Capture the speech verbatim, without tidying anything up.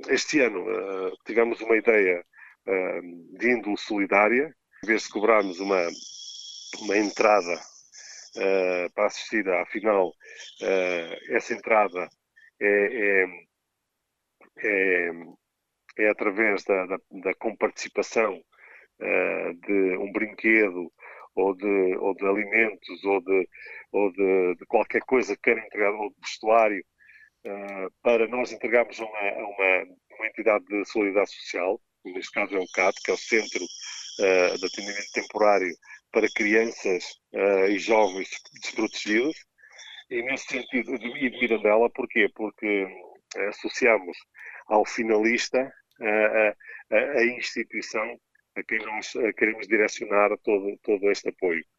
este ano uh, tivemos uma ideia uh, de índole solidária. Em vez de cobrarmos uma, uma entrada uh, para assistir à final, uh, essa entrada é, é, é, é através da, da, da comparticipação uh, de um brinquedo ou de, ou de alimentos ou de, ou de, de qualquer coisa que queiram entregar, ou de vestuário, uh, para nós entregarmos a uma, a uma, uma entidade de solidariedade social. Neste caso é o C A T, que é o Centro uh, de Atendimento Temporário para Crianças uh, e Jovens Desprotegidos. E nesse sentido, e de Mirandela, porquê? Porque uh, associamos ao finalista uh, a, a, a instituição a quem nós uh, queremos direcionar todo, todo este apoio.